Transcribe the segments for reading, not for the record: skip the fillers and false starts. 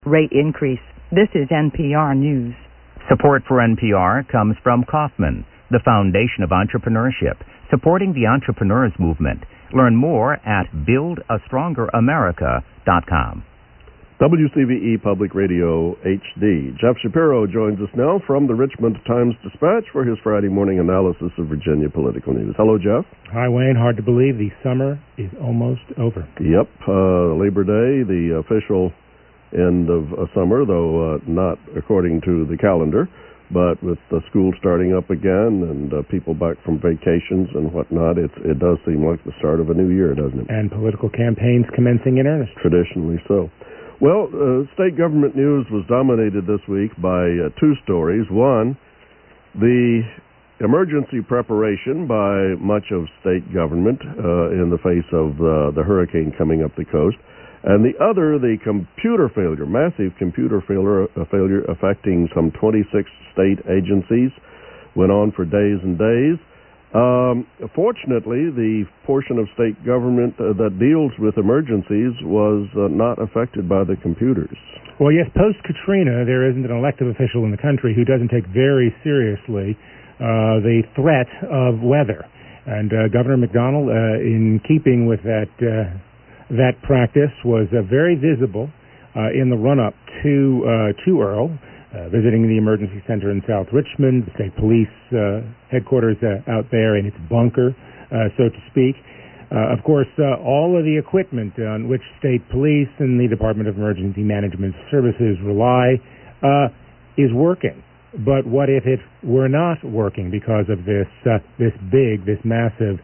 rate increase. This is NPR News. Support for NPR comes from Kauffman, the foundation of entrepreneurship, supporting the entrepreneurs movement. Learn more at buildastrongeramerica.com. WCVE Public Radio HD. Jeff Shapiro joins us now from the Richmond Times-Dispatch for his Friday morning analysis of Virginia political news. Hello, Jeff. Hi, Wayne. Hard to believe the summer is almost over. Yep. Labor Day, the official end of summer, though not according to the calendar. But with the school starting up again and people back from vacations and whatnot, it does seem like the start of a new year, doesn't it? And political campaigns commencing in earnest. Traditionally so. Well, state government news was dominated this week by two stories. One, the emergency preparation by much of state government in the face of the hurricane coming up the coast. And the other, the computer failure, massive computer failure affecting some 26 state agencies, went on for days and days. Fortunately, the portion of state government that deals with emergencies was not affected by the computers. Well, yes, post-Katrina, there isn't an elected official in the country who doesn't take very seriously the threat of weather. And Governor McDonnell, in keeping with that practice, was very visible in the run-up to Earl, visiting the emergency center in South Richmond, the state police headquarters out there in its bunker, so to speak. Of course, all of the equipment on which state police and the Department of Emergency Management Services rely is working. But what if it were not working because of this massive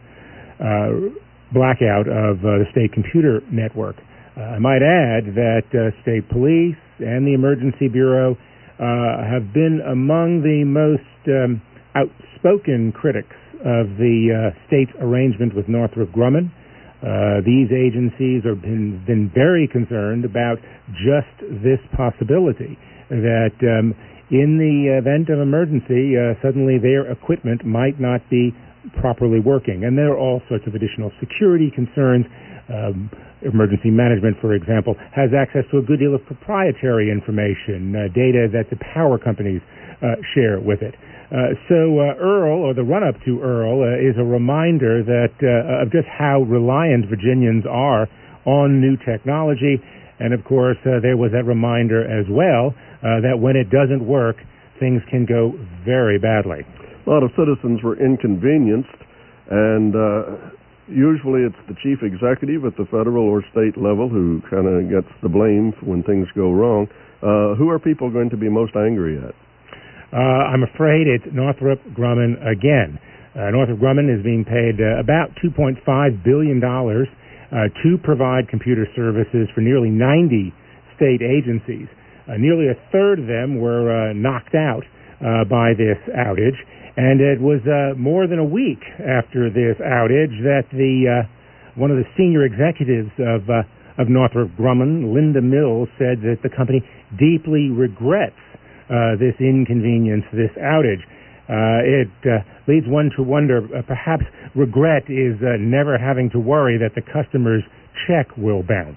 blackout of the state computer network? I might add that state police and the Emergency Bureau have been among the most outspoken critics of the state's arrangement with Northrop Grumman. These agencies have been very concerned about just this possibility that in the event of emergency, suddenly their equipment might not be properly working. And there are all sorts of additional security concerns. Emergency management, for example, has access to a good deal of proprietary information, data that the power companies share with it. So Earl, or the run-up to Earl, is a reminder that of just how reliant Virginians are on new technology. And, of course, there was that reminder as well that when it doesn't work, things can go very badly. A lot of citizens were inconvenienced, and usually it's the chief executive at the federal or state level who kind of gets the blame when things go wrong. Who are people going to be most angry at? I'm afraid it's Northrop Grumman again. Northrop Grumman is being paid about $2.5 billion to provide computer services for nearly 90 state agencies. Nearly a third of them were knocked out by this outage. And it was more than a week after this outage that one of the senior executives of Northrop Grumman, Linda Mills, said that the company deeply regrets this inconvenience, this outage. It leads one to wonder, perhaps regret is never having to worry that the customer's check will bounce.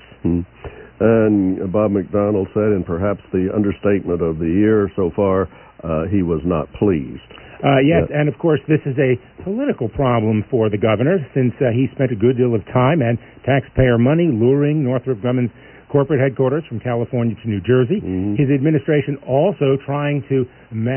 And Bob McDonnell said, and perhaps the understatement of the year so far, he was not pleased. Yes, and of course this is a political problem for the governor, since he spent a good deal of time and taxpayer money luring Northrop Grumman's corporate headquarters from California to New Jersey. His administration also trying to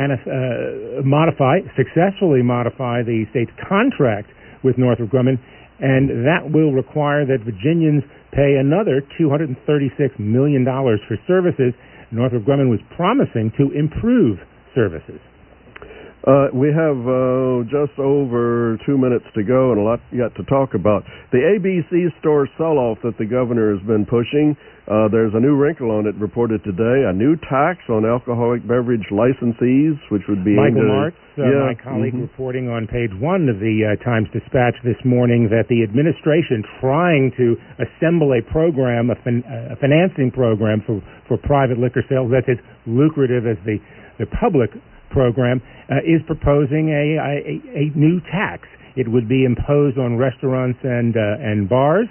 successfully modify the state's contract with Northrop Grumman, and that will require that Virginians pay another $236 million for services Northrop Grumman was promising to improve services. We have just over 2 minutes to go and a lot yet to talk about. The ABC store sell-off that the governor has been pushing, there's a new wrinkle on it reported today, a new tax on alcoholic beverage licensees, which would be... Michael Martz, my colleague, reporting on page 1 of the Times-Dispatch this morning that the administration trying to assemble a program, a financing program for private liquor sales that's as lucrative as the public program, is proposing a new tax. It would be imposed on restaurants and bars.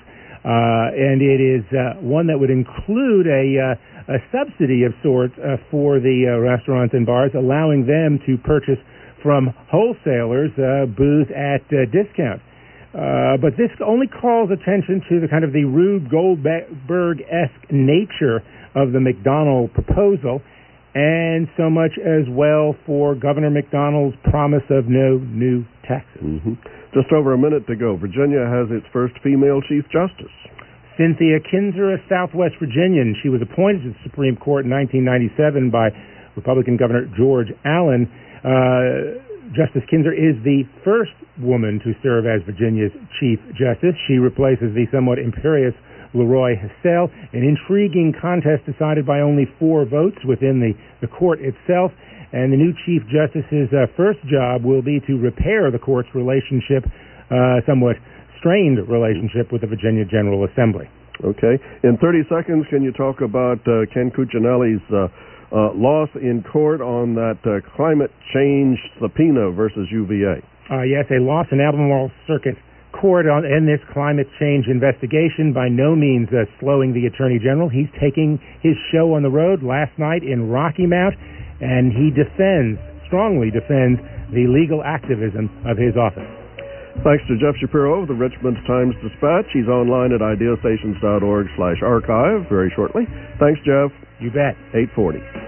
and it is one that would include a subsidy of sorts for the restaurants and bars, allowing them to purchase from wholesalers booze at discount. But this only calls attention to the kind of the Rube Goldberg-esque nature of the McDonnell proposal, and so much as well for Governor McDonnell's promise of no new taxes. Mm-hmm. Just over a minute to go. Virginia has its first female Chief Justice. Cynthia Kinzer, a Southwest Virginian. She was appointed to the Supreme Court in 1997 by Republican Governor George Allen. Justice Kinzer is the first woman to serve as Virginia's Chief Justice. She replaces the somewhat imperious Leroy Hassell, an intriguing contest decided by only 4 votes within the court itself. And the new Chief Justice's first job will be to repair the court's relationship, somewhat strained relationship with the Virginia General Assembly. Okay. In 30 seconds, can you talk about Ken Cuccinelli's loss in court on that climate change subpoena versus UVA? Yes, a loss in Albemarle Circuit Court in this climate change investigation, by no means slowing the Attorney General. He's taking his show on the road last night in Rocky Mount, and he strongly defends the legal activism of his office. Thanks to Jeff Shapiro of the Richmond Times-Dispatch. He's online at ideastations.org/archive very shortly. Thanks, Jeff. You bet. 8:40.